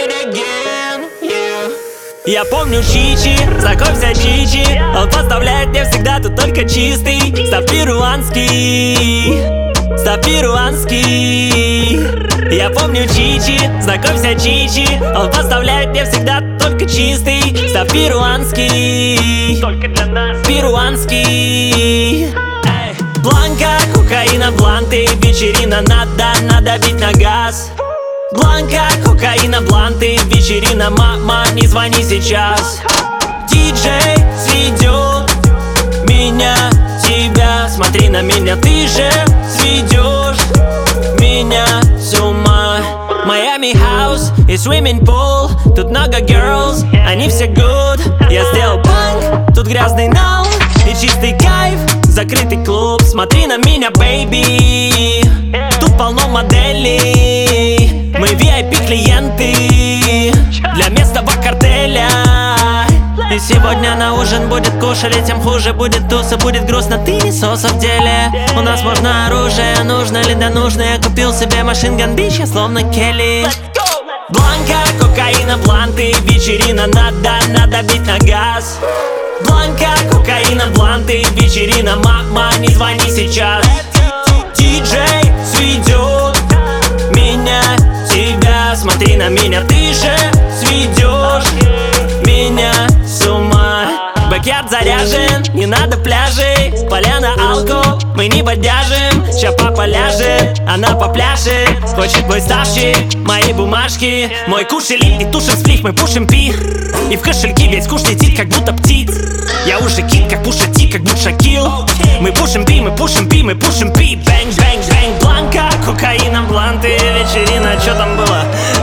it again, yeah. Я помню Чичи, знакомься Чичи. Он поставляет мне всегда тут только чистый. Став перуанский, став перуанский. Я помню Чичи, знакомься Чичи. Он поставляет мне всегда только чистый. Став перуанский, только для нас перуанский. Бланка, кокаина, бланты, вечерина, надо бить на газ. Бланка, кокаина, бланты, вечерина, мама, не звони сейчас. Диджей сведет меня, тебя, смотри на меня, ты же сведешь меня с ума. Майами хаус и swimming pool, тут много girls, они все good. Я сделал банк, тут грязный нал и чистый кайф, закрытый клуб. Смотри на меня, baby, тут полно моделей. Мы VIP-клиенты для местного картеля. И сегодня на ужин будет кушали, тем хуже будет туса, будет грустно, ты не соса в деле. У нас можно оружие, нужно ли да нужно. Я купил себе машин-ган бич, я словно Келли. Бланка, кокаина, бланты, вечерина, надо бить на газ. Бланка, кокаина, бланты, вечерина, мама, не звони сейчас. Диджей сведет меня, тебя, смотри на меня, ты же сведешь меня с ума. Бэкярд заряжен, не надо пляжей, поляна алко, мы не бодяжим. Ща папа ляжет, она попляшет, хочет мой ставщик, мои бумажки. Мой кушелик и тушим сплив, мы пушим пи. И в кошельке весь куш летит, как будто птиц. Я уже кит, как Пуша Ти, как будто Шакил. Мы пушим пи, мы пушим пи, мы пушим пи. Бэнг, бэнг, бэнг, бланка, кокаина, бланты, вечерина, чё там было?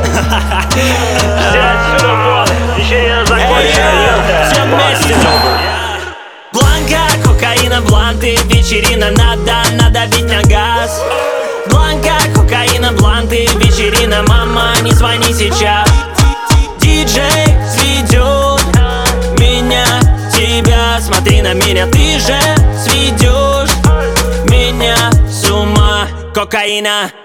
Вечерина закончена. Все вместе. Бланка, кокаина, бланты, вечерина, надо бить на газ. Бланка, кокаина, бланты, вечерина, мама, не звони сейчас. Диджей сведет меня, тебя, смотри на меня, ты же сведешь меня с ума. Кокаина.